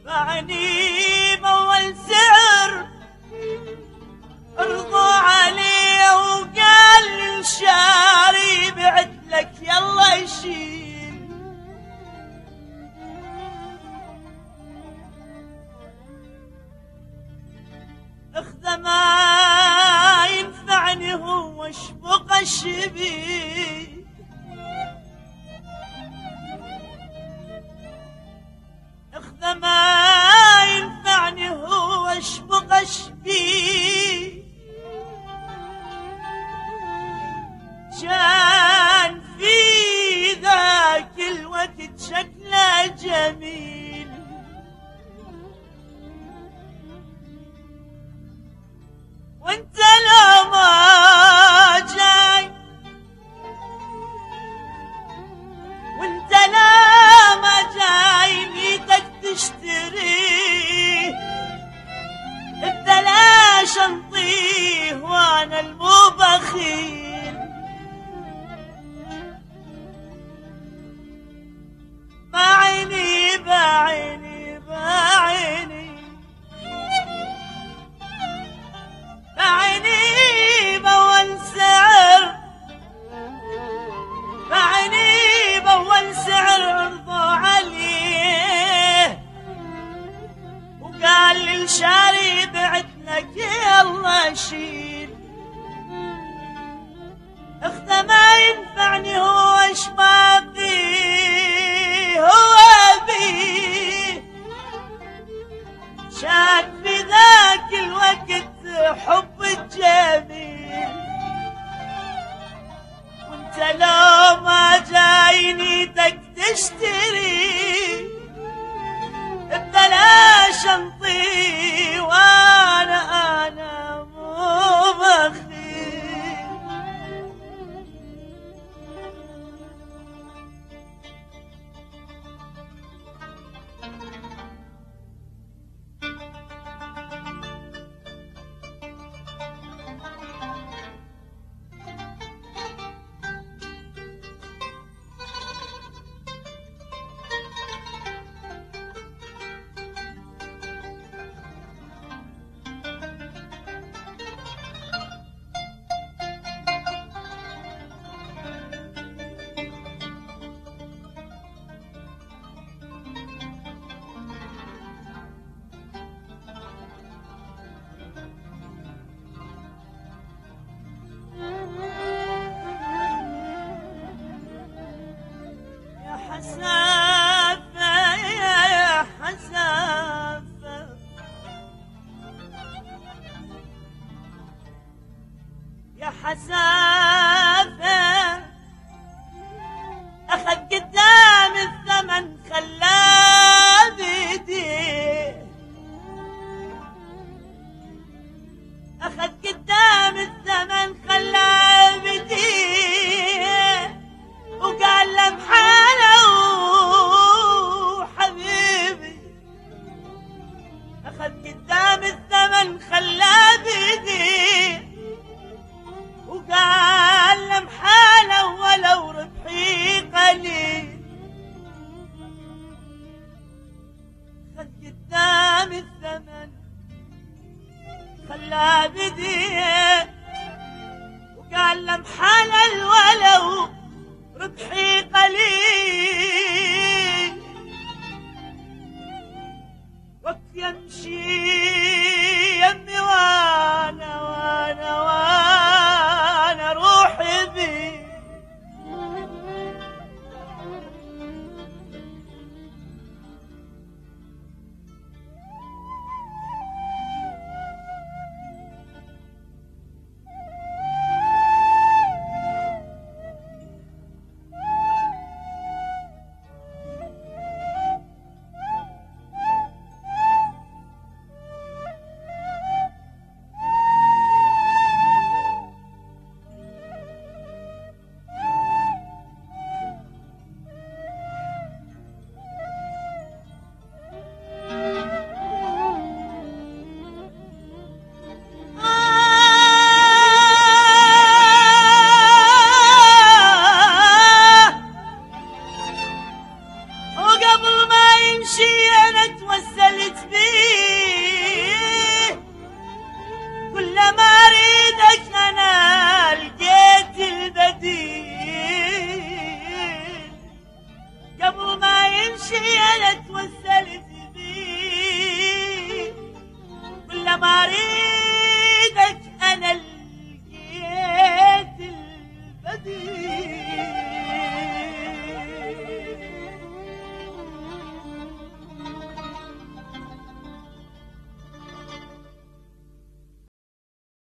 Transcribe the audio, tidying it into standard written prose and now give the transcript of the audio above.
باعني بأول سعر رضوا عليه وقال للشاري بعت لك يلا يشيل. اخذ ما ينفعني هو اشبق الشبيب. اخذ ما ينفعني هو اشبق الشبيب. كان في ذاك الوقت شكله جميل، وانت لو ما جاي وانت لا ما جاي نيتك تشتريه ببلاش انطيه وانا المو بخيل. باعيني باعيني باعيني باعيني بأول سعر، باعيني بأول سعر رضوا عليه وقال للشاري بعت لك يلا شيل. اخذ ما ينفعني هو اشباب بيه هو بيه. شاك في ذاك الوقت حب الجميل، وانت لو ما جاي نيتك تشتري ببلاش انطي وانا مو بخيل. حسافة يا حسافة يا حسافة، أخذ قدام الثمن خلاه بيديه. أخذ قدام الثمن خلاه بيديه وقال له بحاله حبيبي. أخذ قدام الثمن خلاه بيديه وقال له بحاله ولو ربحي قليل. أخذ قدام الثمن خلاه بيديه وقال له بحاله ولو ربحي قليل. وقت يمشي يمي وانا روحي بي. طريق